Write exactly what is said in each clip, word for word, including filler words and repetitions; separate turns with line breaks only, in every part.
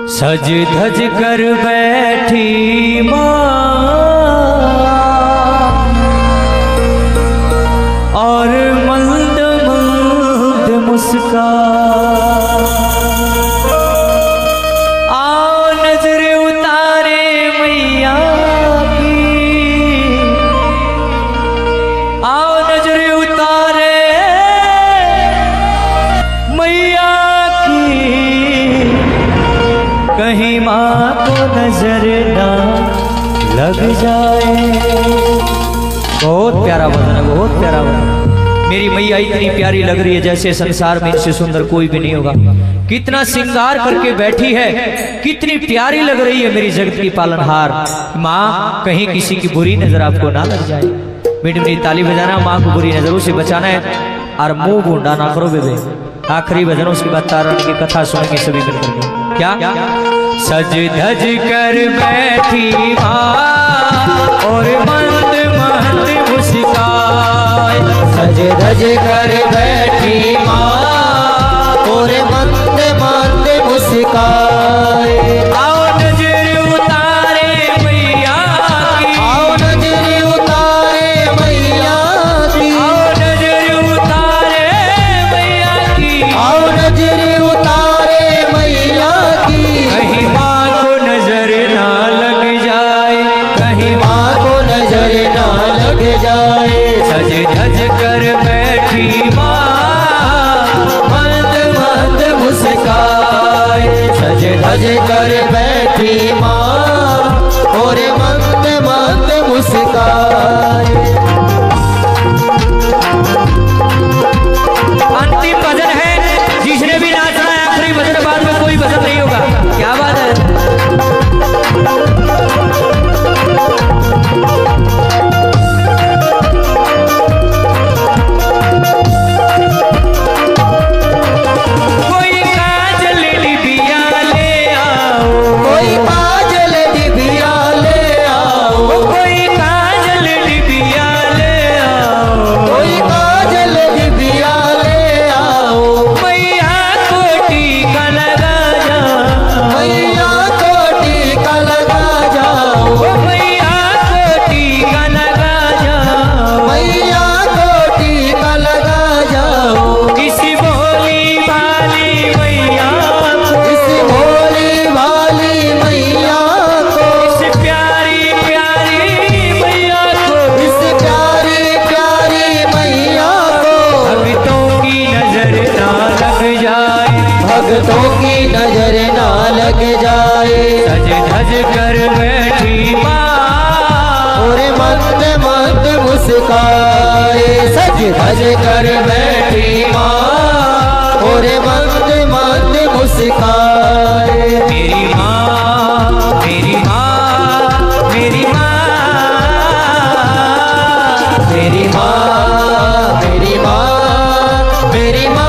सज धज कर बैठी माँ और मंद मंद मुस्कान, आओ नजर उतारे मैया की, आओ नजर उतारे मैया की, कहीं माँ को नजर ना लग जाए। बहुत प्यारा भजन है, बहुत प्यारा भजन। मेरी मैया इतनी प्यारी लग रही है जैसे संसार में इससे सुंदर कोई भी नहीं होगा। कितना श्रृंगार करके बैठी है, कितनी प्यारी लग रही है मेरी जगत की पालनहार माँ। कहीं किसी की बुरी नजर आपको ना लग जाए। मीठी मीठी ताली बजाना, माँ को बुरी नजरों से बचाना है और मुंह बूंदा ना करो बेबे। आखिरी भजन, उसके बाद तारण की कथा सुनेंगे सभी मिलकर। क्या सज धज कर बैठी माँ और मंद मंद मुस्कान,
सज धज कर बैठी माँ और मंद मंद मुस्काए।
आओ नजर उतारे मैया की,
आओ नजर उतारे मैया की,
आओ नजर उतारे मैया की,
आओ नजर उतारे मैया की।
कहीं माँ को नजर ना लग जाए, कहीं
माँ को नजर ना लग जाए।
सज धज कर बैठी माँ
मंद मंद मुस्काए, सज धज कर बैठी माँ और मंद मंद मुस्काए।
अंतिम भजन है, जिसने भी नाचना है आखिरी भजन, बाद में कोई भजन नहीं होगा। क्या बात है। कोई काजल डिबिया ले आओ,
कोई काजल डिबिया ले आओ,
कोई काजल डिबिया ले आओ,
कोई काजल डिबिया ले आओ।
मैया को टीका लगा जाओ,
मैया को टीका लगा जाओ,
मैया को टीका लगा जाओ,
मैया को टीका लगा जाओ।
किसी बोली वाली मैया को,
इस भोली भाली मैया को,
इस प्यारी प्यारी मैया को,
इस प्यारी प्यारी मैया को।
भक्तों की नजर ना लग जाए,
भक्तों की नजर ना लग जाए।
सज धज कर बैठी माँ
और मंद मंद मुस्काए, सज धज कर बैठी माँ और मंद मंद मुस्काए।
मेरी माँ, मेरी माँ, मेरी माँ,
मेरी माँ, मेरी माँ, मेरी माँ।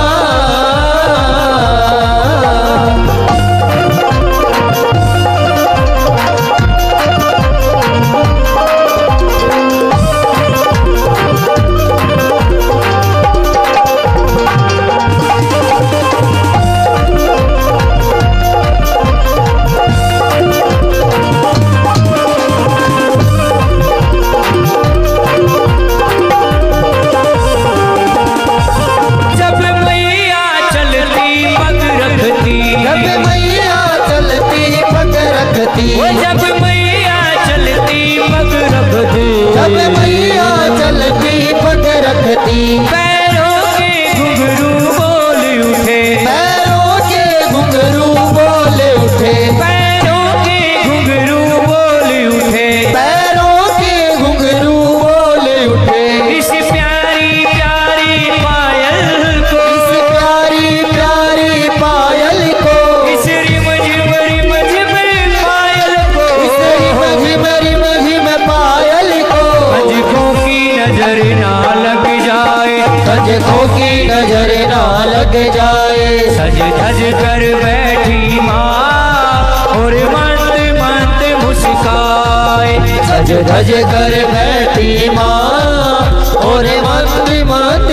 जब मैया चलती पग रखती,
जब मैया चलती पग रखती,
वो जब मैया चलती पग रखती,
जब मैया चलती पग रखती।
पैरों के घुंघरू बोल उठे,
पैरों के घुंघरू बोल उठे,
पैरों के घुंघरू बोल उठे,
पैरों के घुंघरू बोल उठे।
इस प्यारी प्यारी पायल को,
इस प्यारी प्यारी पायल को,
इस रिम झिम रिम झिम पायल को,
इस रिम झिम रिम झिम पायल को।
अजकों की नजर ना लग जाए,
सजकों की नजर ना लग जाए।
सज धज कर बैठी माँ और मंद मंद मुस्काए।
सज धज कर बैठी माँ और मंद मंद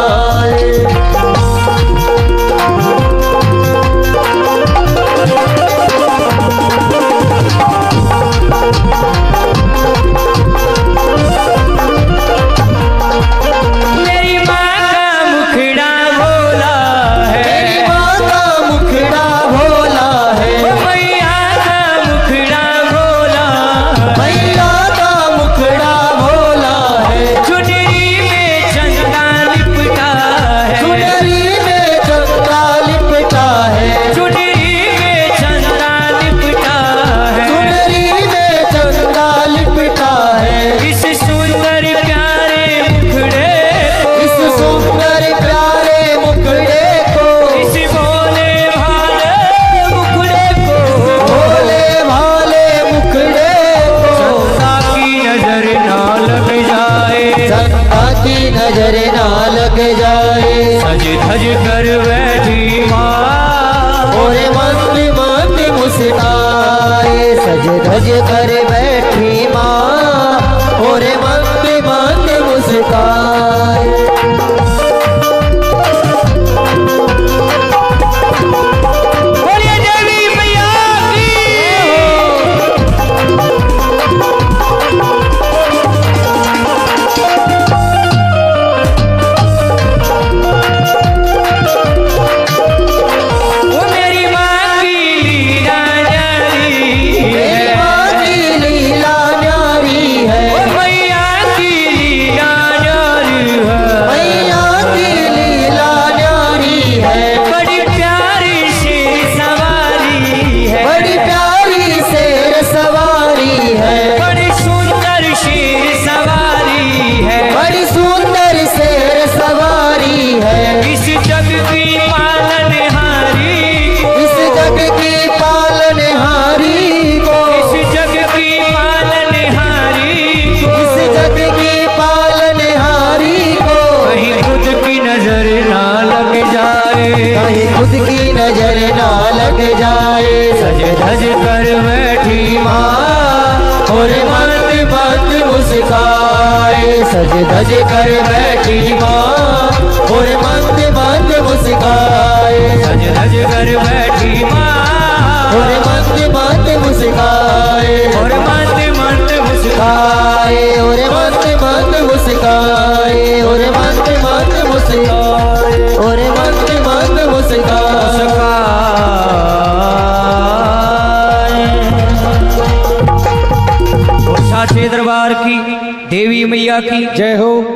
मुस्काए। धज कर बैठी माँ और मंद मंद मुस्काए।
बोलिए देवी मैया की। वो मेरी माँ की लीला न्यारी है,
लीला न्यारी है,
मैया की लीला न्यारी है,
मैया की लीला न्यारी है।
बड़ी प्यारी शेर सवारी है,
बड़ी प्यारी शेर सवारी है,
बड़ी सुंदर शेर सवारी है,
बड़ी सुंदर शेर सवारी है।
इस जग की पालनहारी,
इस जग की पालनहारी को,
इस जग की पालनहारी,
इस जग की पालनहारी को
कहीं खुद की नजर ना लग जाए,
कहीं खुद की नजर ना लग जाए।
सज धज कर बैठी
माँ और मंद मंद मुस्काए। सज धज कर बैठी माँ और मंद मंद मुस्काए।
सज धज कर बैठी माँ
और मंद मंद मुस्काए।
और मंद मंद
मुस्काए और मंद मंद मुस्काए। और मंद मंद मुस्काए। और मंद मंद मुस्काए।
साचे दरबार की देवी मैया की
जय हो।